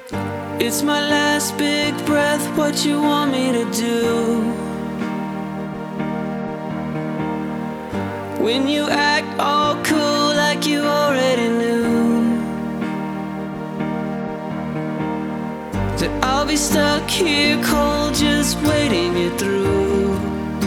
It's my last big breath, what you want me to do? When you act all cool like you already knew that I'll be stuck here cold just waiting you through,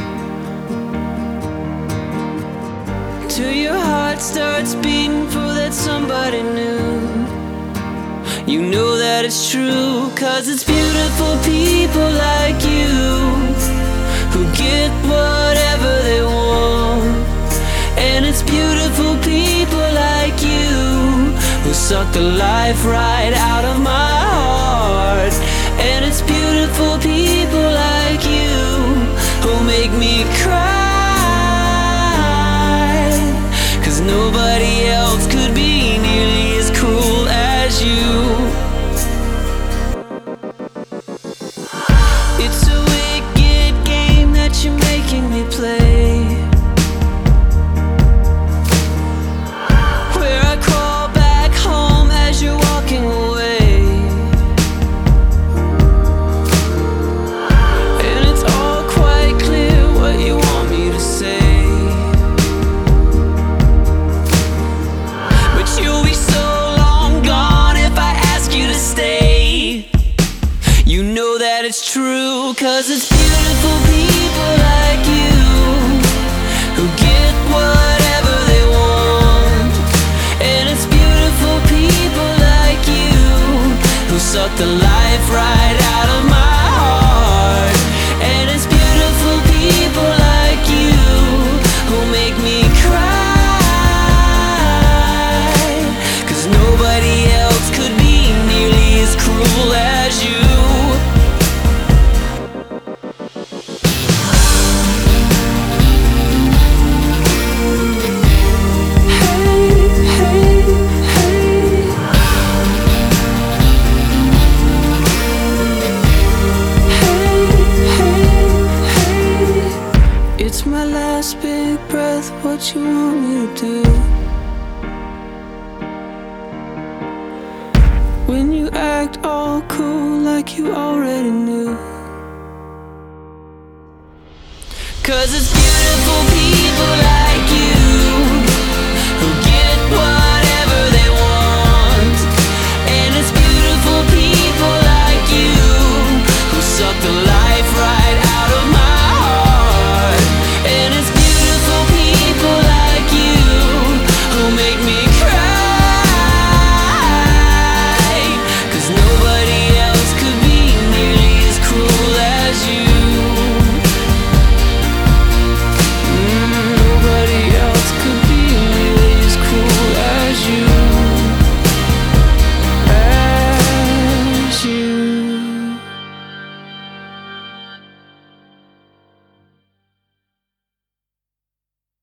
till your heart starts beating for that somebody new. You know that it's true, 'cause it's beautiful people like you who get whatever they want. And it's beautiful people like you who suck the life right out of my heart. And it's beautiful people like you who make me cry, 'cause nobody else could be nearly as cruel as you. It's a wicked game that you're making me play, where I crawl back home as you're walking away. And it's all quite clear what you want me to say, but you'll be so long gone if I ask you to stay. You know that it's true, 'cause it's beautiful people like you who get whatever they want. And it's beautiful people like you who suck the life right out of my heart. And it's beautiful people like you who make me cry, 'cause nobody else could be nearly as cruel as you. It's my last big breath, what you want me to do? When you act all cool like you already knew, 'cause it's beautiful.